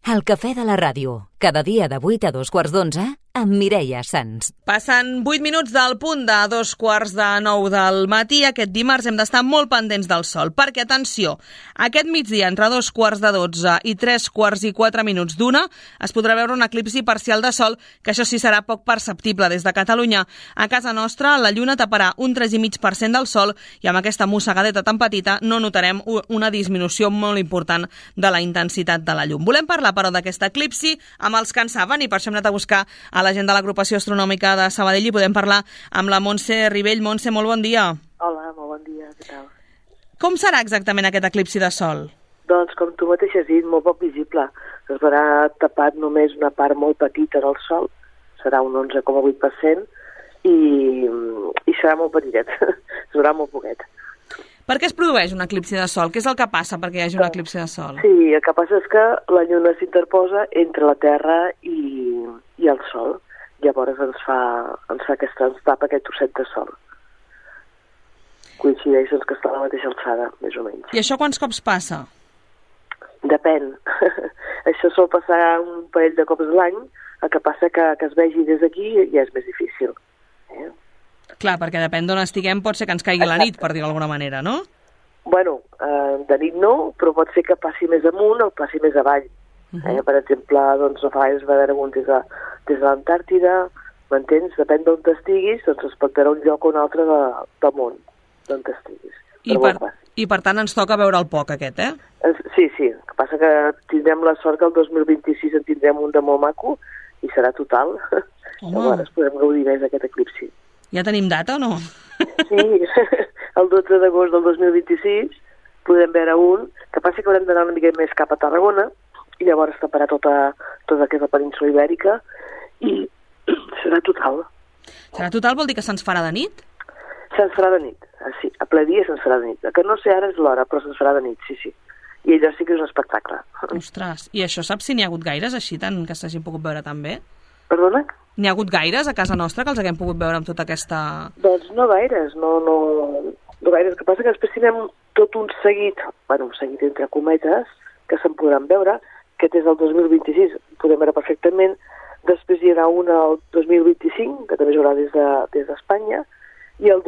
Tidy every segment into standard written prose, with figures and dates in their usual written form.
El cafè de la ràdio, cada dia de 8 a 2:15, amb Mireia Sans. Passen 8 minuts del punt de 8:45 del matí. Aquest dimarts hem d'estar molt pendents del sol, perquè, atenció, aquest migdia, entre 2:15 i 3:04 es podrà veure un eclipsi parcial de sol, que això sí serà poc perceptible des de Catalunya. A casa nostra, la lluna taparà un 3,5% del sol i amb aquesta mossegadeta tan petita no notarem una disminució molt important de la intensitat de la llum. Volem parlar, però, d'aquest eclipsi amb els que en saben, i per això hem anat a buscar a la gent de l'Agrupació Astronòmica de Sabadell i podem parlar amb la Montse Ribell. Montse, molt bon dia. Hola, molt bon dia, què tal? Com serà exactament aquest eclipsi de sol? Doncs, com tu mateix has dit, molt poc visible. Es verà tapat només una part molt petita del sol, serà un 11,8%, i serà molt petitet, es veurà molt poquet. Per què es produeix un eclipsi de sol? Què és el que passa perquè hi hagi un eclipsi de sol? Sí, el que passa és que la lluna s'interposa entre la Terra i el sol. Llavors ens tapa aquest trosset de sol. Coincideix que està a la mateixa alçada, més o menys. I això quants cops passa? Depèn. Això sol passar un parell de cops a l'any, el que passa que es vegi des d'aquí ja és més difícil. Clar, perquè depèn d'on estiguem, pot ser que ens caigui la nit, per dir-ho d'alguna manera, no? Bueno, de nit no, però pot ser que passi més amunt o passi més avall. Per exemple, doncs, a vegades va haver un des de l'Antàrtida, m'entens? Depèn d'on estiguis, doncs es pot veure un lloc o un altre del món, d'on estiguis. I per tant ens toca veure el poc aquest, eh? Sí, el que passa que tindrem la sort que el 2026 en tindrem un de molt maco i serà total. Llavors podrem gaudir més d'aquest eclipsi. Ja tenim data o no? Sí, el 12 d'agost del 2026 podem veure un, que passa que haurem d'anar una mica més cap a Tarragona i llavors taparà tota aquesta península ibèrica i serà total. Serà total vol dir que se'ns farà de nit? Se'ns farà de nit, sí, a ple dia se'ns farà de nit. El que no sé ara és l'hora, però se'ns farà de nit, sí. I allò sí que és un espectacle. Ostres, i això saps si n'hi ha hagut gaires així tant que s'hagin pogut veure tan bé? Perdona? N'hi ha hagut gaires a casa nostra que els haguem pogut veure amb tota aquesta... Doncs no gaires, no gaires. El que passa que després tindrem tot un seguit entre cometes, que se'n podran veure, que des del 2026 podem veure perfectament. Després hi haurà una al 2025, que també es veurà des d'Espanya, i el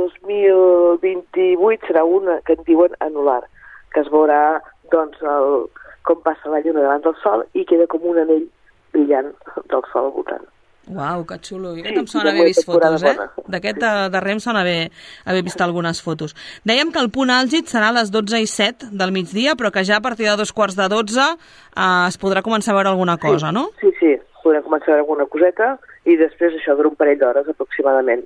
2028 serà una que en diuen anular, que es veurà doncs, com passa la lluna davant del sol i queda com un anell brillant del sol al voltant. Uau, que xulo. Aquest em sona haver vist fotos, eh? D'aquest darrer em sona haver vist algunes fotos. Dèiem que el punt àlgid serà a les 12:07 del migdia, però que ja a partir de 2:15 es podrà començar a veure alguna cosa, no? Sí, podrem començar a veure alguna coseta i després això dura un parell d'hores aproximadament.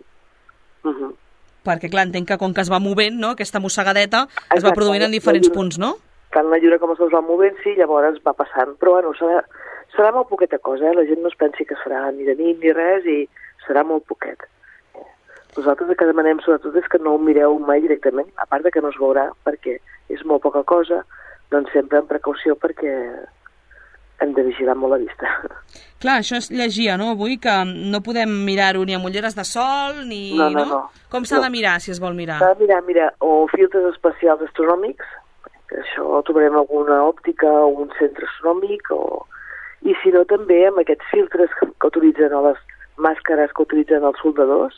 Perquè, clar, entenc que com que es va movent, no?, aquesta mossegadeta es va produint en diferents punts, no? Tant la lluna com es va movent, sí, llavors va passant. Però, bueno, serà molt poqueta cosa, La gent no es pensi que es farà ni de nit ni res i serà molt poquet. Nosaltres el que demanem sobretot és que no ho mireu mai directament, a part de que no es veurà perquè és molt poca cosa, doncs sempre amb precaució perquè hem de vigilar molt la vista. Clar, això es llegia, no?, avui, que no podem mirar-ho ni amb ulleres de sol, ni... No. Com s'ha de mirar, si es vol mirar? S'ha de mirar, o filtres especials astronòmics, que això ho trobarem alguna òptica o un centre astronòmic, i si no també amb aquests filtres que utilitzen a les màscares que utilitzen els soldadors,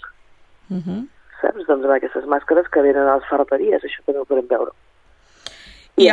saps? Doncs amb aquestes màscares que venen a les ferreteries, això també ho podem veure. I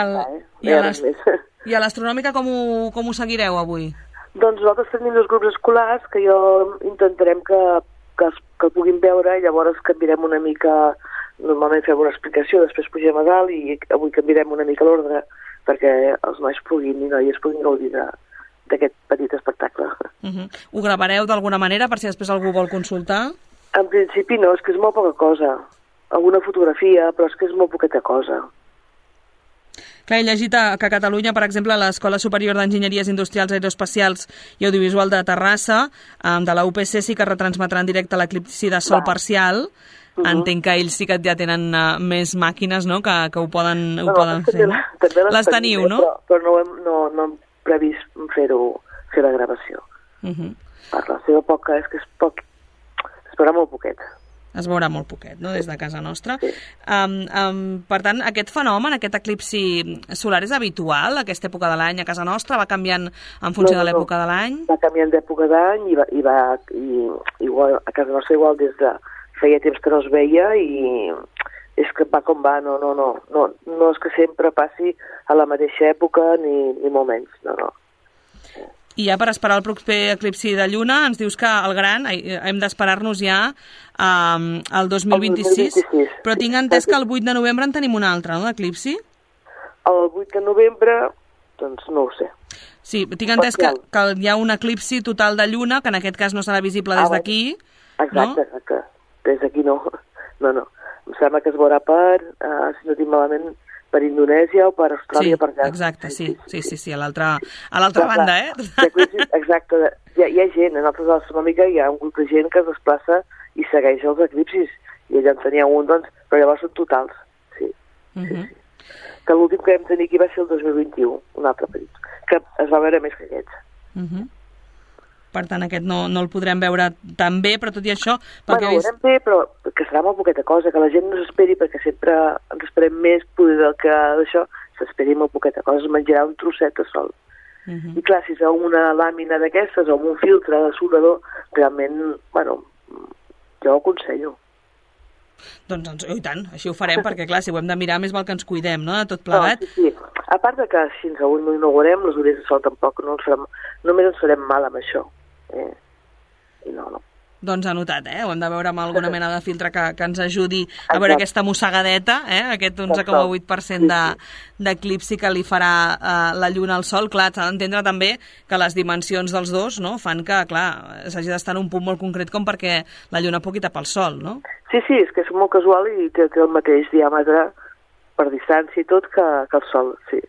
a l'astronòmica com ho seguireu avui? Doncs nosaltres tenim dos grups escolars que jo intentarem que puguin veure i llavors canviarem una mica, normalment fem una explicació, després pugem a dalt i avui canviarem una mica l'ordre perquè els nois i noies puguin gaudir d'aquest petit espectacle. Ho gravareu d'alguna manera per si després algú vol consultar? En principi no, és que és molt poca cosa. Alguna fotografia, però és que és molt poqueta cosa. Clar, he llegit que a Catalunya, per exemple, l'Escola Superior d'Enginyeries Industrials, Aeroespacials i Audiovisual de Terrassa, de la UPC, sí que retransmetran en directe l'eclipsi de sol parcial. Entenc que ells sí que ja tenen més màquines, no?, que ho poden fer. Les teniu, no? Però no hem previst fer la gravació. Per la seva poca, és que és poc, es veurà molt poquet. es veurà molt poquet, no?, des de casa nostra. Sí. Per tant, aquest fenomen, aquest eclipsi solar és habitual a aquesta època de l'any a casa nostra? Va canviant en funció de l'època de l'any? Va canviant d'època d'any i igual, a casa nostra igual des de feia temps que no es veia i és que va com va, no és que sempre passi a la mateixa època ni molt menys, no. I ja per esperar el proper eclipsi de lluna, ens dius que el gran, hem d'esperar-nos ja al 2026, però tinc entès que el 8 de novembre en tenim un altre, no, d'eclipsi? El 8 de novembre, doncs no ho sé. Sí, tinc entès que hi ha un eclipsi total de lluna, que en aquest cas no serà visible des d'aquí, no? Exacte. Des d'aquí no. Em sembla que es veurà si no tinc malament, per Indonèsia o per Austràlia. Sí, per allà. Exacte, sí, a l'altra banda, Exacte. Hi ha gent, en altres astronòmica hi ha un grup de gent que es desplaça i segueix els eclipsis, i allà en tenia un, doncs, però llavors són totals, sí. Que l'últim que vam tenir aquí va ser el 2021, un altre petit, que es va veure més que aquests. Per tant, aquest no el podrem veure tan bé, però tot i això... Ho veurem bé, però que serà molt poqueta cosa, que la gent no s'esperi, perquè sempre ens esperem més poder del que d'això, s'esperi molt poqueta cosa, es menjarà un trosset de sol. I clar, si és una làmina d'aquestes o un filtre de soldador, realment, jo ho aconsello. Doncs, i tant, així ho farem, perquè clar, si ho hem de mirar, més val que ens cuidem, no?, de tot plegat. Sí. A part de que si ens avui no ho veurem, les orelles de sol tampoc només ens farem mal amb això. I no. Doncs anotat, ho hem de veure amb alguna mena de filtre que ens ajudi a veure aquesta mossegadeta, aquest 11,8% d'eclipsi que li farà la lluna al sol. Clar, s'ha d'entendre també que les dimensions dels dos, no?, fan que, clar, s'hagi d'estar en un punt molt concret com perquè la lluna pugui tapar el sol, no? Sí, és que és molt casual i té el mateix diàmetre per distància i tot que el sol, sí.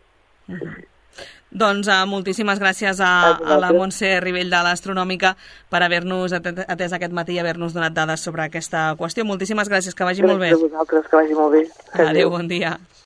Doncs moltíssimes gràcies a la Montse Rivell de l'Astronòmica per haver-nos atès aquest matí i haver-nos donat dades sobre aquesta qüestió. Moltíssimes gràcies, que vagi molt bé. Gràcies a vosaltres, que vagi molt bé. Adéu, bon dia.